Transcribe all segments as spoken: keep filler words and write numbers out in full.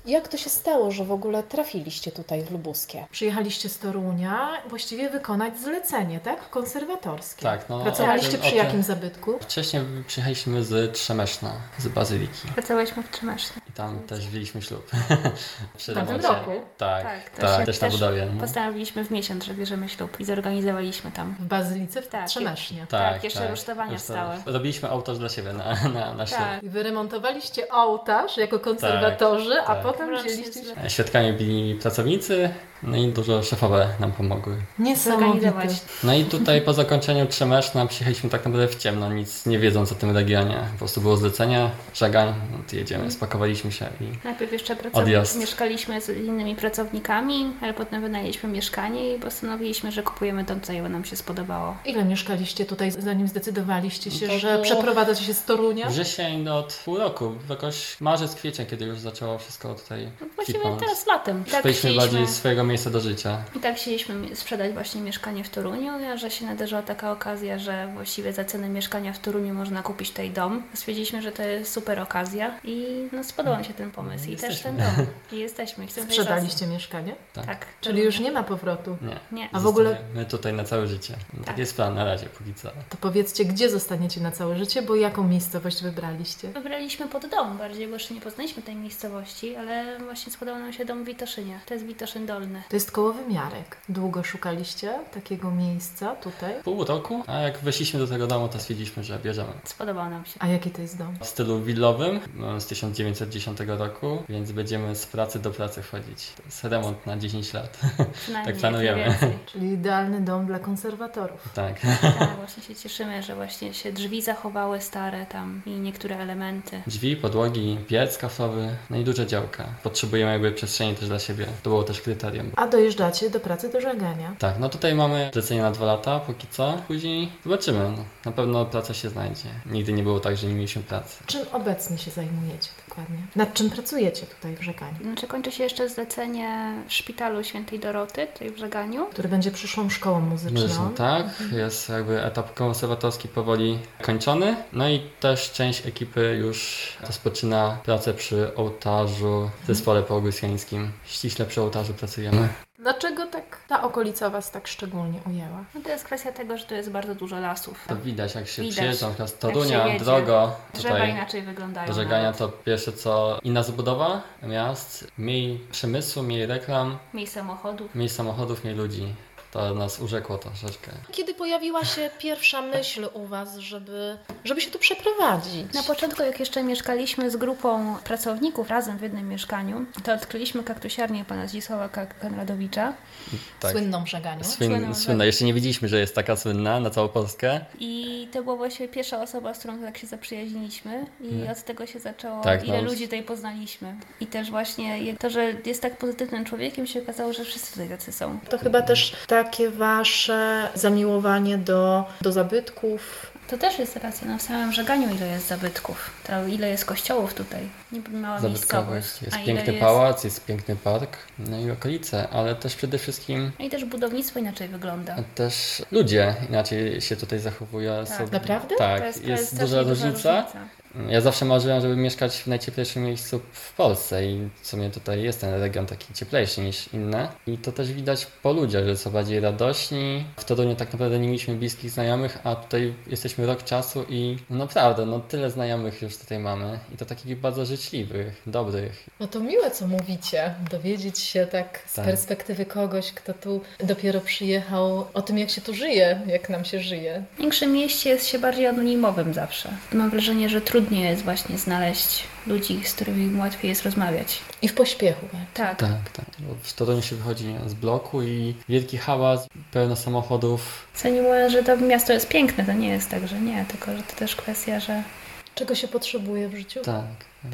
Jak to się stało, że w ogóle trafiliście tutaj w Lubuskie? Przyjechaliście z Torunia właściwie wykonać zlecenie, tak? Konserwatorskie. Tak, no. Pracowaliście o tym- przy o tym- jakim zabytku? Wcześniej przyjechaliśmy z Trzemeszna, z Bazyliki. Pracowałyśmy w Trzemesznie. I tam też wzięliśmy ślub. Przy W tamtym remoncie. roku? Tak, Tak, tak, to się też na też budowie. No. Postanowiliśmy w miesiąc, że bierzemy ślub i zorganizowaliśmy tam. W Bazylice w Tak, Trzemesznie. Tak, jeszcze rusztowania stały. Robiliśmy ołtarz dla siebie na, na, na ślub. Tak. I wy remontowaliście ołtarz jako konserwatorzy, a tak. potem Wręcz wzięliście jest- się... Świadkami byli pracownicy, no i dużo szefowe nam pomogły. Niesamowite. Zorganizować. No i tutaj po zakończeniu Trzemeszna przyjechaliśmy tak naprawdę w ciemno, nic nie wiedząc o tym regionie. Po prostu było zlecenie, żagań, no to jedziemy, spakowaliśmy się i Najpierw jeszcze pracowni- Odjazd. mieszkaliśmy z innymi pracownikami, ale potem wynajęliśmy mieszkanie i postanowiliśmy, że kupujemy dom, co nam się spodobało. Ile mieszkaliście tutaj, zanim zdecydowaliście się, To że było- przeprowadzacie się z Torunia? wrzesień od pół roku, jakoś marzec, kwiecień, kiedy już zaczęło wszystko tutaj No, właściwie kwitnąć. teraz latem. Tak Szukaliśmy bardziej chcieliśmy, swojego miejsca do życia. I tak chcieliśmy sprzedać właśnie mieszkanie w Toruniu, a że się nadarzyła taka okazja, że właściwie za cenę mieszkania w Toruniu można kupić tutaj dom. Stwierdziliśmy, że to jest super okazja i no, spodobał mi się ten pomysł i też Jesteśmy. ten dom. I jesteśmy. Chcemy tutaj Sprzedaliście mieszkanie? zostać. Tak. Czyli już nie ma powrotu. Nie. Nie. A w ogóle- Zostaniemy tutaj na całe życie. No, Tak. tak jest plan na razie, póki co. To powiedzcie, gdzie zostaniecie na całe życie, bo jaką miejscowość wybraliście? Wybraliśmy pod dom bardziej, bo jeszcze nie poznaliśmy tej miejscowości, ale właśnie spodobał nam się dom w Witoszynie. To jest Witoszyn Dolny. To jest koło Wymiarek. Długo szukaliście takiego miejsca tutaj? Pół roku, a jak weszliśmy do tego domu, to stwierdziliśmy, że bierzemy. Spodobał nam się. A jaki to jest dom? W stylu willowym no, z tysiąc dziewięćset dziesiątego roku, więc będziemy z pracy do pracy wchodzić. To jest remont na dziesięć lat. Przynajmniej Tak planujemy. jak nie więcej. Czyli idealny dom dla konserwatorów. Tak. Tak, właśnie się cieszymy, że właśnie się drzwi zachowały stare tam i niektóre elementy. Drzwi, podłogi, piec kaflowy, no i duże działka. Potrzebujemy jakby przestrzeni też dla siebie. To było też kryterium. A dojeżdżacie do pracy do żegania. Tak, no tutaj mamy zlecenie na dwa lata, póki co. Później zobaczymy. No, na pewno praca się znajdzie. Nigdy nie było tak, że nie mieliśmy pracy. Czym obecnie się zajmujecie dokładnie? Nad czym pracujecie tutaj w żeganiu? Znaczy kończy się jeszcze zlecenie w Szpitalu Świętej Doroty, tutaj w Żeganiu. Który będzie przyszłą szkołą muzyczną. Muzyczną, tak. Jest jakby etap konserwatorski powoli kończony. No i też część ekipy już rozpoczyna pracę przy ołtarzu w zespole poaugustyańskim. Ściśle przy ołtarzu pracujemy. Dlaczego tak ta okolica Was tak szczególnie ujęła? No to jest kwestia tego, że tu jest bardzo dużo lasów. To widać, jak się Widać. przyjeżdża, na przykład z Jak Torunia, się jedzie. drogo Drzewa tutaj inaczej wyglądają. do Żegania, nawet. to pierwsze co inna zabudowa miast, mniej przemysłu, mniej reklam, Mniej samochodów. mniej samochodów, mniej ludzi. To nas urzekło troszeczkę. Kiedy pojawiła się pierwsza myśl u Was, żeby, żeby się tu przeprowadzić? Na początku, jak jeszcze mieszkaliśmy z grupą pracowników razem w jednym mieszkaniu, to odkryliśmy kaktusiarnię pana Zdzisława Konradowicza Tak. Słynną w żeganiu. Słynną, Słynna, tak. słynna. Jeszcze nie wiedzieliśmy, że jest taka słynna na całą Polskę. i to była właściwie pierwsza osoba, z którą tak się zaprzyjaźniliśmy i Nie. od tego się zaczęło, Tak, ile no. ludzi tutaj poznaliśmy. I też właśnie jak- to, że jest tak pozytywnym człowiekiem, się okazało, że wszyscy tutaj tacy są. To chyba też takie Wasze zamiłowanie do, do zabytków. To też jest racja, no w samym Żeganiu ile jest zabytków, to ile jest kościołów tutaj, niby mała miejscowość. Zabytkowość. Jest a ile piękny jest... pałac, jest piękny park, no i okolice, ale też przede wszystkim No i też budownictwo inaczej wygląda. też ludzie inaczej się tutaj zachowują. Tak. Są- Naprawdę? Tak, To jest, to jest, jest duża strasznie różnica. Ja zawsze marzyłem, żeby mieszkać w najcieplejszym miejscu w Polsce i w sumie tutaj jest ten region taki cieplejszy niż inne. I to też widać po ludziach, że są bardziej radośni. W Toruniu tak naprawdę nie mieliśmy bliskich znajomych, a tutaj jesteśmy rok czasu i no naprawdę, no tyle znajomych już tutaj mamy. I to takich bardzo życzliwych, dobrych. No to miłe, co mówicie. Dowiedzieć się tak z Tak. perspektywy kogoś, kto tu dopiero przyjechał, o tym, jak się tu żyje, jak nam się żyje. W większym mieście jest się bardziej anonimowym zawsze. Mam wrażenie, że trudniej jest właśnie znaleźć ludzi, z którymi łatwiej jest rozmawiać. I w pośpiechu. Tak. Tak, tak. Bo w Toruniu się wychodzi nie, z bloku i wielki hałas, pełno samochodów. Co nie mówiąc, że to miasto jest piękne, to nie jest tak, że nie, tylko że to też kwestia, że Czego się potrzebuje w życiu? Tak.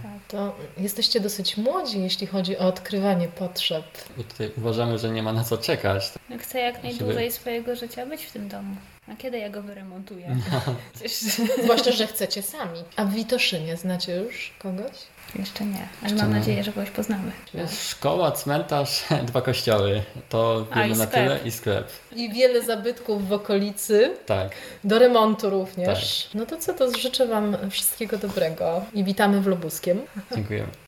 To jesteście dosyć młodzi, jeśli chodzi o odkrywanie potrzeb. Bo tutaj uważamy, że nie ma na co czekać. no, chcę jak najdłużej swojego życia być w tym domu. A kiedy ja go wyremontuję? Przecież Zwłaszcza, że chcecie sami. A w Witoszynie znacie już kogoś? jeszcze nie, ale Jeszcze mam nie. nadzieję, że kogoś poznamy. Jest szkoła, cmentarz, dwa kościoły. To A, wiemy i na sklep. tyle i sklep. I wiele zabytków w okolicy, Tak. do remontu również. No to co, to życzę Wam wszystkiego dobrego i witamy w Lubuskiem. Dziękujemy.